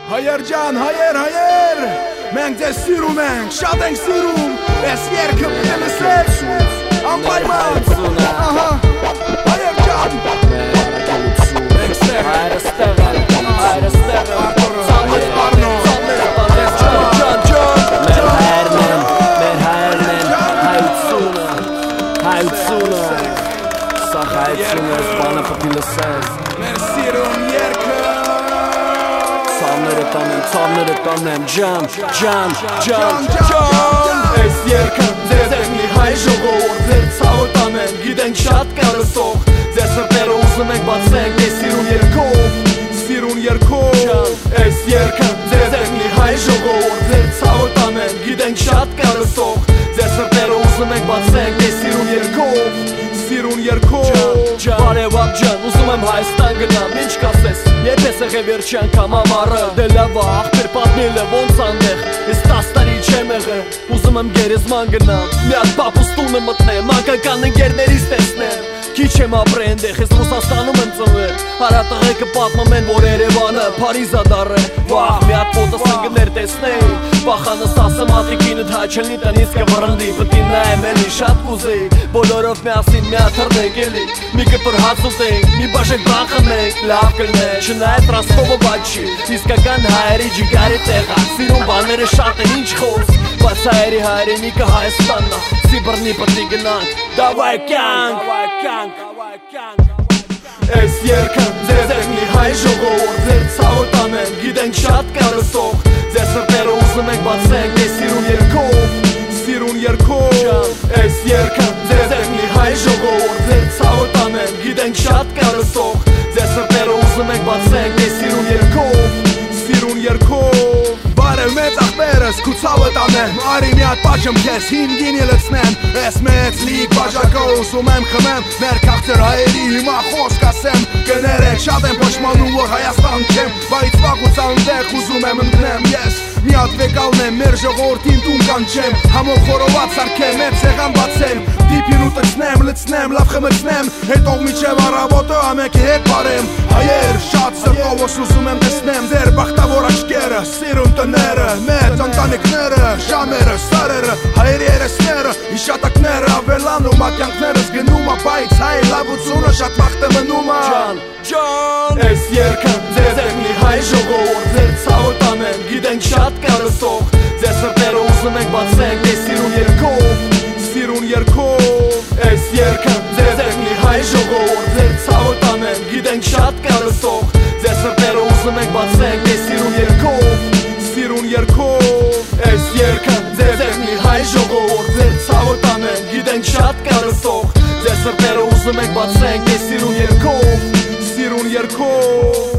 Հայեր ջան, հայեր Մենք ձեզ սիրում ենք, շատ ենք սիրում Ես երկը պիտեմ սեր Անպայման Հայեր ջան Մենք ստեղ Հայրը ստեղ Ծամոց պարնո Մեր հայերն են Հայությունը Սա հայությունը ես բանը պտի լսես Մեր սիրում երկը Ցավները տանեմ ջան Այս երկը ձեզ եք մի հայ ժողովուրդ Ձեր ցավը տանեմ, գիտենք շատ կարսող Ձեր սրտերը ուզում եք բացենք Այս սիրուն երկով Այս երկը ձեզ եք մի հայ ժողովուրդ Ձեր ցավը տանեմ, գիտենք շատ կարսող Ձեր սրտերը ուզում եք բացենք Այս սիրուն երկով Բարևապ ջան, ուզում եմ Հայաստան գնամ, ինչ կասես Երբ ես եղև վերջի անգամ ամառը Դե լավ է, աղբեր պատմիլ է ոնց անեղ Ես 10 տարի չեմ եղել, ուզում եմ գերեզման գնամ Մի հատ պապուս տունը մտնեմ, անկական ընկերներից տեսնեմ Քիչ եմ ապրե ընդեղ, ես Ռուսաստանում եմ ծնվել Հարատղեկը պատմում են, որ Երևանը Փարիզ ա դառել Վախ, մի հատ ֆոտոս ընկներ տեսնեի Վախանս ասեմ ատիկինդ հայ չլնի տնից կվռնդի Պտի նայեմ էլի շատ կուզեի Բոլորով միասին մի հատ հռնենք էլի Մի կտոր հաց ուտենք, մի բաժակ բան խմենք Լավ կլներ, չնայած Ռոստովը բաց չի Իսկական հայերի ջիգարի տեղ ա Սիրուն բաները շատ են ինչ խոս Բայց հայերի հայրենիքը Հայաստանն ա Սիբռնի պտի գնանք Դավայ կյանք Այս երկը ձեզ եք մի հայ ժողովուրդ Ձեր ցավը տանեմ, գիտենք շատ կարսող Ձեր սրտերը ուզում եք բացենք Այս սիրուն երկով Այս երկը ձեզ եք մի հայ ժողովուրդ Ձեր ցավը տանեմ, գիտենք շատ կարսող Ձեր սրտերը ուզում եք բացենք Այս սիրուն երկով Բարև մեծ աղբերս, քու ցավը տանեմ Արի մի հատ պաճեմ քեզ, հին գինի լցնեմ Ես մեծ լիք բաժակը ուզում եմ խմեմ Մեր քաղցր հայերի հիմա խոսք ասեմ Կներեք շատ եմ պաշտպանում, որ Հայաստան չեմ Բայց վաղուց տեղ ուզում եմ ընկնեմ Ես մի հատ վեկալնեմ, մեր ժողովրդին տուն կանչեմ Համով խորոված սարքեմ, մեր սեղան բացեմ Դիպին ուտեցնեմ, լցնեմ, լավ խմեցնեմ Հետո միջև առավոտը ամենքի հետ բարեմ Հայեր, շատ սրտովս ուզում եմ տեսնեմ Ձեր բախտավոր աչքերը, սիրուն տները Մեծ ընտանիքները, ժամերը, սարերը Հայերի երեսները, իշատակները Ավելանում ակյանքներս գնում ա Բայց հայ լավությունը շատ վաղտ է մնում ա Այս երկը ձեզ եք մի հայ ժողովուրդ Ձեր ցավը տանեմ, գիտենք շատ կարսող Ձեր սրտերը ուզում եք բացենք Այս սիրուն երկով Այս երկը ձեզ եք մի հայ ժողովուրդ Ձեր ցավը տանեմ, գիտենք շատ կարսող Ձեր սրտերը ուզում եք բացենք Այս սիրուն երկով Այս երկը ձեզ եք մի հայ ժողովուրդ Ձեր ցավը տանեմ, գիտենք շատ կարսող Ձեր սրտերը ուզում եք բացենք Այս սիրուն երկով